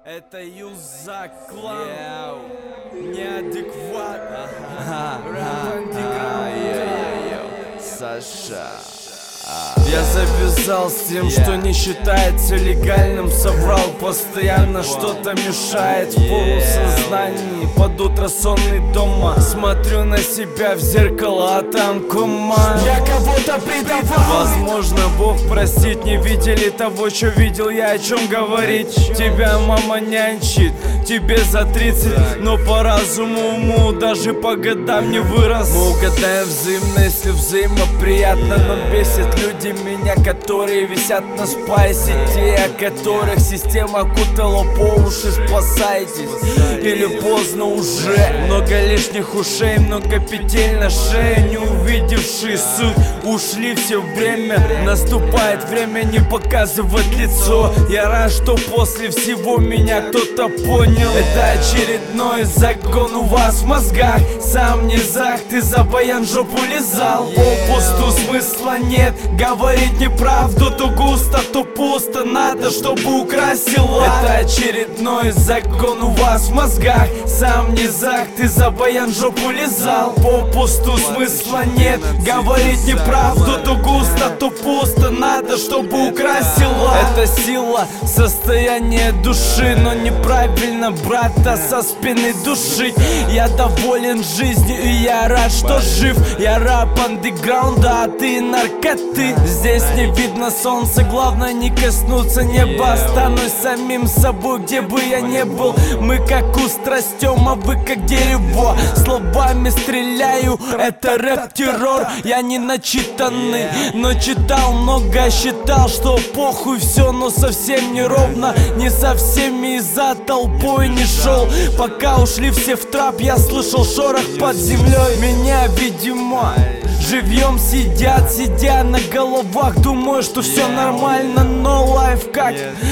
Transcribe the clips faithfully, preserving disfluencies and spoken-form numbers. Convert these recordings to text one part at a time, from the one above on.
Это Юзак Клан, неадекват, рэп андеграунд, Саша. Я завязал с тем, что не считается легальным. Соврал, постоянно что-то мешает в полусознании. Под утро сонный дома, смотрю на себя в зеркало, а там кума. Я кого-то предавал. Возможно, Бог простит, не видели того, что видел я, о чем говорить. Тебя мама нянчит, тебе за тридцать, но по разуму, уму, даже по годам не вырос. Мы угадаем взаимно, если взаимоприятно, но бесит люди меня, которые висят на спайсе. Те, о которых система окутала по уши. Спасайтесь, или поздно уже. Много лишних ушей, много петель на шее. Не увидевшие суть, ушли все в время. Наступает время не показывать лицо. Я рад, что после всего меня кто-то понял. Это очередной закон у вас в мозгах. Сам не зах, ты за баян в жопу лизал. Попусту смысла нет, говорить неправду. То густо, то пусто, надо, чтобы украсило. Это очередной закон у вас в мозгах. Сам не зах, ты за баян в жопу лизал. Попусту смысла нет, говорить неправду. То густо, то пусто, надо, чтобы украсило. Это сила, состояние души, но неправильно брата со спины душить. Я доволен жизнью и я рад, что жив. Я рэп андеграунда, а ты наркоты. Здесь не видно солнца, главное не коснуться неба. Останусь самим собой, где бы я не был. Мы как куст растем, а вы как дерево. Словами стреляю, это рэп-террор. Я не начитанный, но читал много. Считал, что похуй все, но совсем не ровно. Не со всеми и за толпой не шел. Пока ушли все в трап, я слышал шорох под землей. Меня, видимо, живьем сидят, сидя на головах. Думаю, что все нормально, но лайфхак.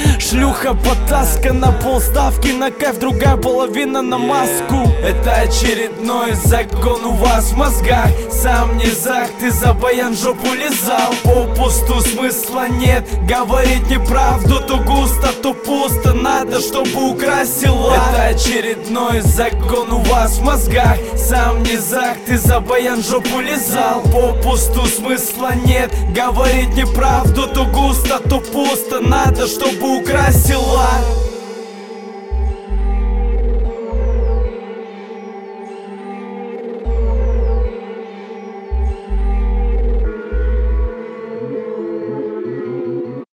Шлюха потаскана, полставки на кайф, другая половина на маску. Это очередной закон у вас в мозгах. Сам не зах, ты за баян в жопу лизал. Попусту смысла нет, говорить неправду. То густо, то пусто, надо, чтобы украсило. Это очередной закон у вас в мозгах. Сам не зах, ты за баян в жопу лизал. Попусту смысла нет, говорить неправду. То густо, то пусто, надо, чтобы украсило.